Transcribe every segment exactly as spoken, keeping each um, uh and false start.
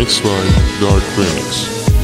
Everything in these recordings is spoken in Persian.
Remixed by Dark Phoenix.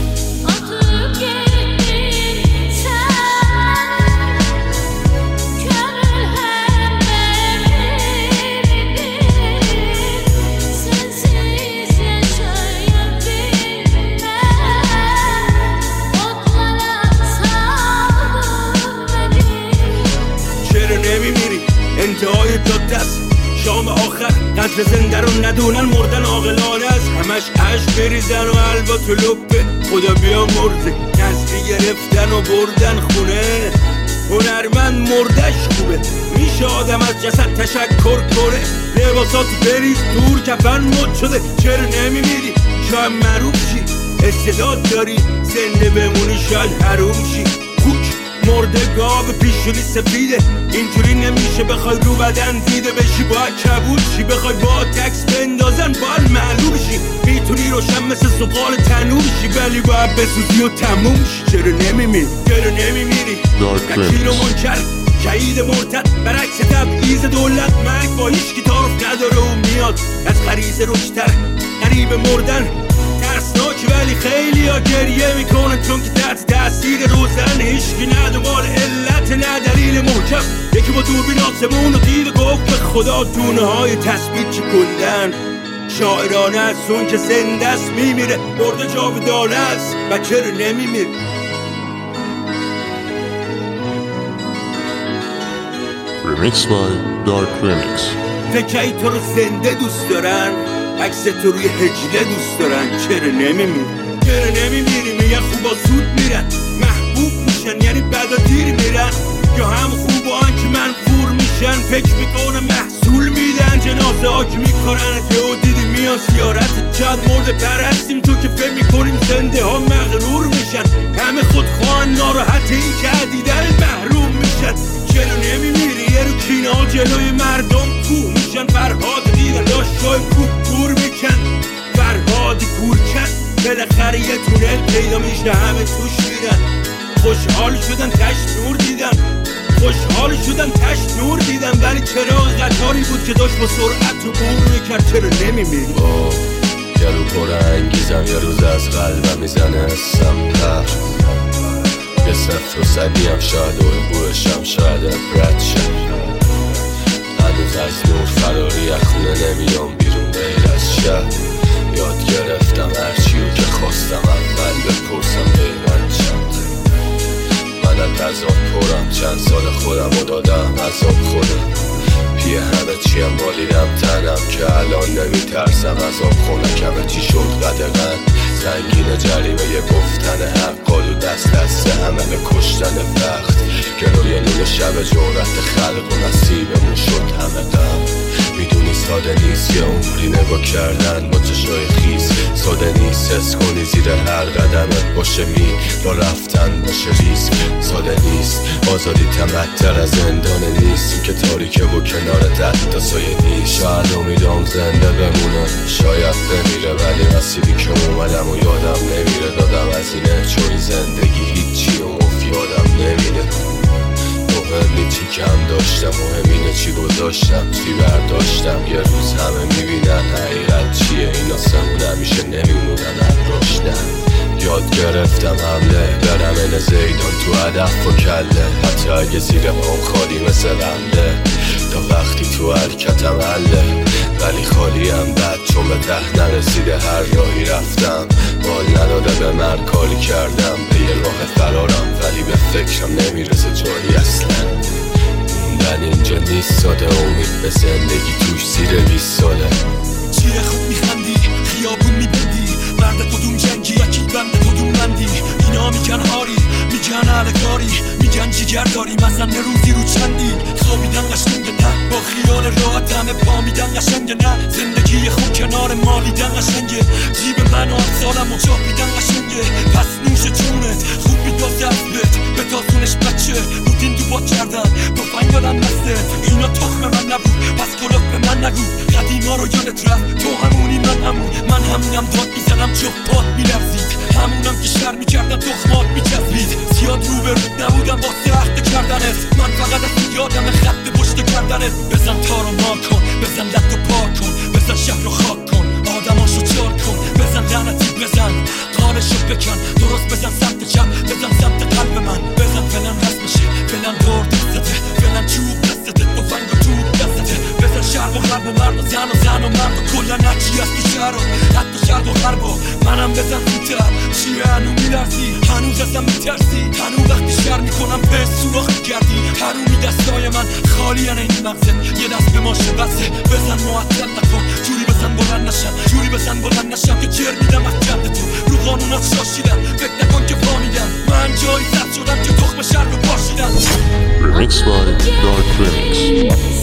انتهای جاده است شام آخر قدر زنده رو ندونن مردن عاقلانه است همش عشق بریزن و البا تو لپه خدا بیا مرزه نزدی گرفتن و بردن خونه هنرمند مردش خوبه میشه آدم از جسد تشکر کنه لباسات بریز دور کفن مد شده چرا نمیمیری شاید معروف شی استعداد داری زنده بمونی شاید حروم شی کوک مرده گاو پیشونی سفیده اینجوری نمیشه بخوای رو بدن دیده بشی باید کبود شی بخوای با تکس بندازن باید معلوم شی میتونی روشن مثل زغال تنور شی ولی باید بسوزی و تموم شی چرا نمیمیری چرا نمیمیری نکیر و منکر شهید مرتد برعکس تبعیض دولت مرگ با هیچ کی تعارف نداره و میاد از غریزه روشتر قریب مردن ترسناک ولی خیلی ها گریه میکنن چون که تحت تاثیر روزن هیچکی نه دنبال علت نه دلیل محکم یکی با دوربین آسمون و دید و گفت به خدا دونه های تثبیت چی کندن شاعرانه از اون که زنده است میمیره مرده جاودانه است و چرا نمیمیره Remixed by Dark Phoenix. فکرهای تو رو زنده دوست دارن عکس تو روی هجله دوست دارن چرا نمیمیری چرا نمیمیری میگن خوبا زود میرن محبوب میشن یعنی بعدا دیر میرن یا هم خوبا که منفور میشن فکر میکنن محصول میدن جنازه ها که میکنن تو دیدی میان سیارت جد مرده پرستیم تو که فکر میکنیم زنده ها مغرور میشن همه خودخواهن ناراحت این که دیدن محروم میشن چرا نمیمیری یه رو کینه ها جلوی مردم کوه میشن فرهاد دیدن داشت شای کوه دور میکن فرهادی کور کن بالاخره یه تونل پیدا میشه همه توش میرن خوشحال شدن تشت نور دیدن خوشحال شدن تشت نور دیدن ولی چراغ قطاری بود که داشت با سرعت رو بور میکرد چرا نمیمیری یه رو پر انگیزم یه روز از قلبم میزنه اسم پر یه صفر و صدی هم شاید الگوشم شاید ابرد شم هنوز از نور فراری خونه نمیام بیرون غیر از شب یاد گرفتم هرچیو که خواستم اول بپرسم غیرت چند من از عذاب پرم چند سال خودم رو دادم عذاب خودم پیه همه چیم مالیدم تنم که الان نمیترسم عذاب خونکمه چی شد قدقن سنگین جریمه یه گفتن حق قالو دست دست همه به کشتن وقت گروی نور شب جورت خلق و نصیبمون شد همه غم میدونی ساده نیست یه عمری نگاه کردن با چشای خیس ساده نیست حس کنی زیر هر قدمت باشه می را رفتن باشه ریس ساده نیست آزادی تمتر از زندان نیست که تاریکه و کنار ده تا سایه نیست شاید امیدام زنده بمونه شاید بمیره ولی مسیری که اومدم و یادم نمیره دادم از اینه چون زندگی هیچی و مفی آدم نمیره مهمی چی کم داشتم مهم اینه چی گذاشتم چی برداشتم یه روز همه میبینن حقیقت چیه اینا سمون همیشه نمیمونن هم راشتن یاد گرفتم حمله برم این زیدان تو هدف و کله حتی اگه زیر پام خالی مثل رنده تا وقتی تو حرکتم حله ولی خالیم بد چون به ته نرسیده هر راهی رفتم بال نداده به من کاری کردم به یه راه فرارم ولی به فکرم نمیرسه جایی اصلا موندن اینجا نیست ساده امید به زندگی توش زیر بیست ساله چیه خود میخندی خیابون میبندی مرد کدوم جنگی یکی بند کدوم بندی اینا میگن هاری میگن علکاری میگن جیگر داری مثلا روزی رو چندی خوابیدن قشنگه نه با خیال راحت همه پا میدن قشنگه نه زندگی خوب کنار مالیدن قشنگه جیب من و امثالم و چاپیدن قشنگه پس نوش جونت خوب میدازه از بت به تازونش بچه بودین دو با کردن توفنگ دادن دستت اینا تخم من نبود پس کلاف به من نگو قدیما رو یادت رفت تو همونی من همون من همونم داد میزنم جفت پات میلرزید همونم که شر میکردم تخمات میچسبید زیاد رو به رود نبودم واسه عهد کردنت من فقط از یادم خط پشت کردنت بزن تار و مار کن بزن لط و پار کن بزن شهر رو خاک کن آدماشو چار کن بزن لعنت قلب مرد و زن و زن و مرد و کلن هرچی هست تو شهر و حتی شرق و غرب و منم بزن زودتر چیه هنو میلرزی هنوز ازم میترسی هنو وقتی شر میکنم پس سوراخ میکردی هنومی دستای من خالی هن این مغزت یه دست به ماشه بسه بزن معطل نکن جوری بزن بلند نشم جوری بزن بلند نشم که جر میدم از جد تو رو قانونات شاشیدم فکر نکن که فامیدم من جایی زد شدم که تخم شر رو باشیدم. Remixed by Dark Remix.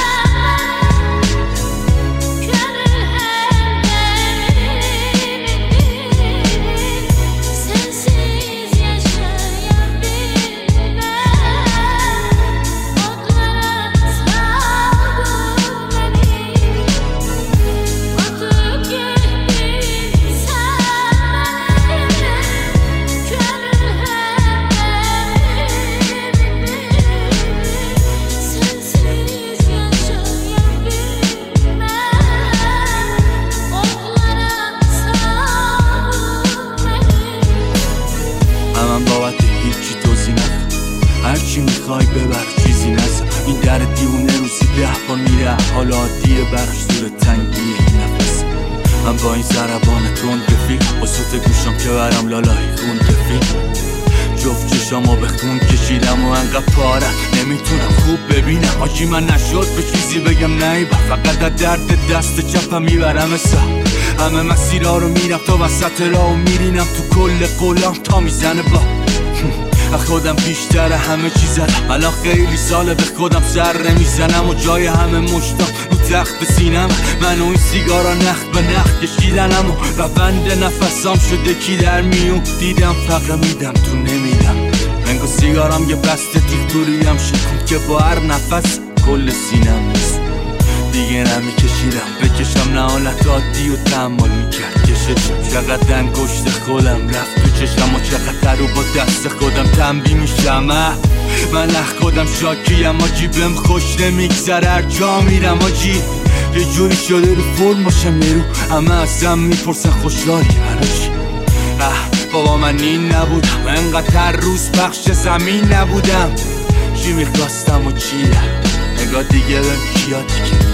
من بابت هیچی توضیح نکن هرچی میخوای ببر چیزی نزن این در دیونه روزی ده بار میره حالا عادیه براش زور تنگیه این نفس من با این ضربان تند رفیق با صوت گوشم که برم لالای خون رفیق جفت چشامو به خون کشیدم و انقدر پارم نمیتونم خوب ببینم آجی من نشد به چیزی بگم نیبر فقط از درد دست چپم میبرم اسا همه مسیرها رو میرم تا وسط راه و میرینم تو کل قولام تا میزنه با خودم بیشتر همه چی زدم الان خیلی ساله به خودم سر نمیزنم و جای همه مشتام رو تخت سینم من و این سیگارا نخ به نخ کشیدنم و روند نفسام شده کی در میون دیدم فقر میدم تو نمیدم رنگ و سیگارم یه بسته تیغ توریم شکون که با هر نفس کل سینم نیست دیگه نمیکشیدم بکشم نه حالت عادی و تحمل میکرد کششم چقدر انگشت خودم رفت تو چشم و چقدر رو با دست خودم تنبیه میشم من اخ خودم شاکیم آجی بهم خوش نمیگذره هر جا میرم آجی یه جوری شده رو فرم باشم یه رو همه ازم میپرسن خوشحالی هرچی اه بابا من این نبودم انقدر هر روز بخش زمین نبودم چی میخواستم و چی در نگاه دیگه بهم کیا دیگه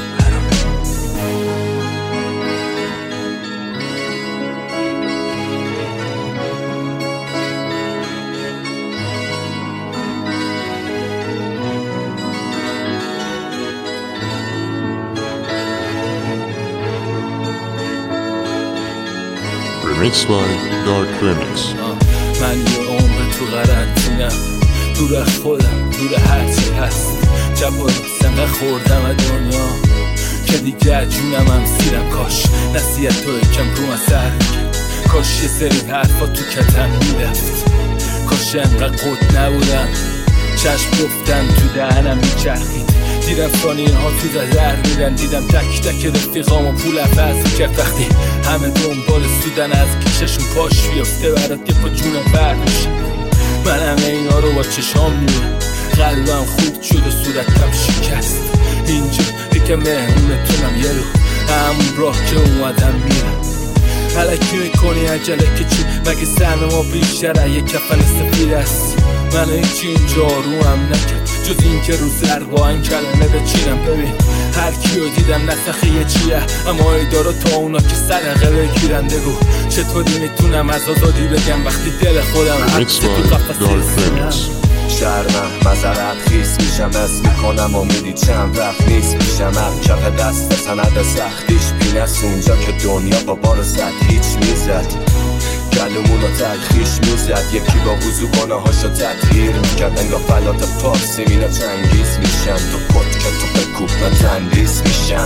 Remixed by Dark Remix. من یه عمر تو قرنطینم دور از خودم دور هرچی هست جب و سنگه خوردم از دنیا که دیگه جونم هم سیرم کاش نصیحت تو کم رو من سر میکرد کاش یه سری حرفا تو کتم میرفت کاش انقدر قد نبودم چشم گفتن تو دهنم میچرخید دیدم فانین ها تو در میرن دیدم تک تک رفیقام و پول عوض میکرد وقتی همه دنبال سودن از کششون پاش بیافته برات یه پا جونم بر میشه من همه اینا رو با چشام میبینم قلبم خورد شد و صورتم شکست اینجا یکم مهمونتونم یه رو همون راه که اومدم میرم علکی میکنی عجله که چی مگه سهم ما بیشتر یه کفن سفید است من هیچی اینجا رو هم نکرد جز این که رو سر با این کلمه بچینم ببین هر کیو دیدم نسخه یه چیه اما ایدارا تا اونا که صدقه بگیرن بگو چطوری میتونم از آزادی بگم وقتی دل خودم حبس تو قفص شرمم مزرعت خیس میشم از میکنم و میدی چند وقت نیست میشم هم کف دست سند سختیش بینست اونجا که دنیا با بار زد هیچ میزد گلومونو تلخیش میزد یکی با وضو گناهاشو تطهیر میکرد انگاه فلات پارسی مینا چنگیز میشن تو پد که تو بکوب من تندیس میشن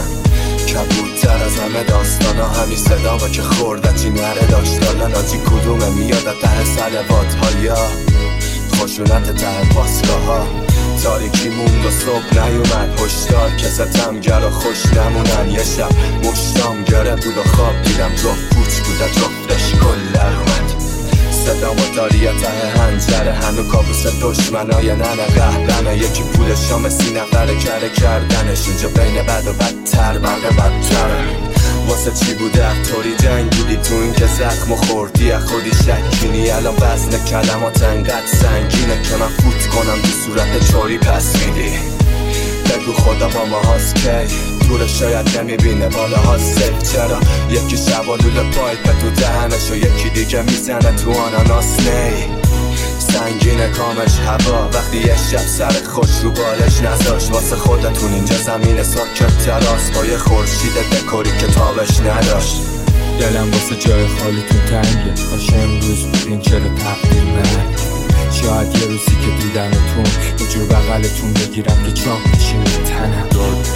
کبودتر از همه داستانا همین صدا با که خوردتی نره داشت دادن آجی کدومه میاد ته سلوات ها یا خشونت ته پاسگاه ها تاریکی موند و صبح نیومد هشدار که ستمگر و خوش نمونن یه شب مشتام گره بود و خواب دیدم جفت پوچ بوده جفتش گل در اومد صدا و داریه ته هنجره هنو کابوس دشمنای ننه قهرمه یکی پول شام سی نفره کره کردنش اینجا بین بد و بدتر بقیه بدتره واسه چی بوده طوری جنگیدی تو این که زخم و خوردی خودی شکینی الان وزن کلمات انقدر سنگینه که من فوت کنم تو صورت چوری پس میدی بگو خدا با ما هاست کی دور شاید نمیبینه بالا ها سیف. چرا یکی شبالول پایپ تو دهنش و یکی دیگه میزنه تو آناناس نی. سنگین کامش هوا وقتی یه شب سر خوش رو بالش نذاش. واسه خودتون اینجا زمین ساکت تراس با یه خورشید دکوری که تابش نداشت. دلم واسه جای خالیتون تنگه، کاش امروز بودین چرا تقدیر من. شاید یه روزی که دیدمتون یه جور بغلتون بگیرم که چاپ بشین به تنم.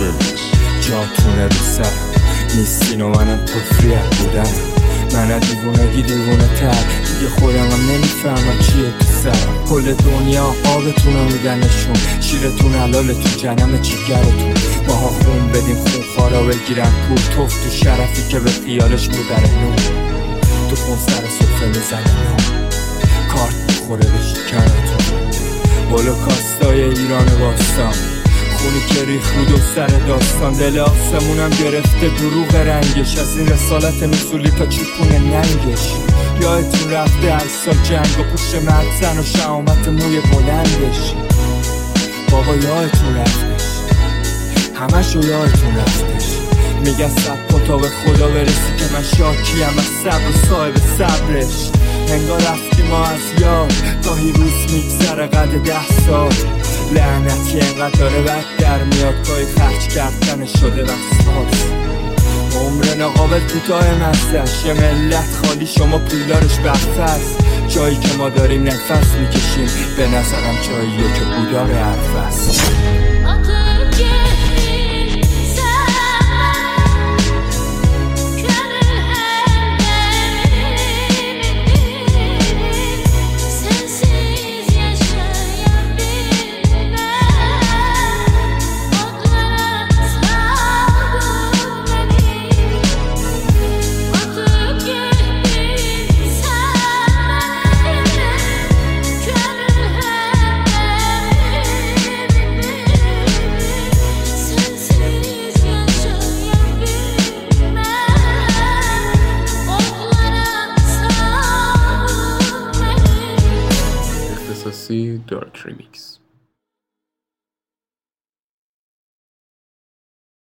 جاتونه رو سرم نیستین و منم پرفریت بودم. من دیوونگی دیوونه تر دیگه خودم هم نمیفهمم چیه تو سرم. کل دنیا آبتون رو میدنشون، شیرتون حلالتون جنم چیگرتون. ماها خون بدیم خون خارا بگیرن کور توف تو شرفی که به خیالش بودره نون. تو خون سر صفحه میزنه نون کارت بخوره به شکنتون. هولوکاستای ایران باستان خونی که ریخ رو دو سر داستان. دل آسمونم گرفته دروغ رنگش، از این رسالت مسئولی تا چیپونه ننگش. یادتون رفته هشت سال جنگ و پوش مرد زن و شهامت موی بلندش. بابا یادتون رفتش، همشو یادتون رفتش. میگه سب تا به خدا برسی که من شاکیم از صبر و صاحب صبرش. انگار رفتیم ما از یاد گاهی روز میگذره قد ده سال. لعنتی انقدر داره بد در میاد گاهی خرج کردن شده وسواس. عمر ناقابل کوتاه مستش یه ملت خالی شما پولدارش بخفص. جایی که ما داریم نفس میکشیم به نظرم جاییه که بودار حرفست. اختصاصی دارک ریمیکس.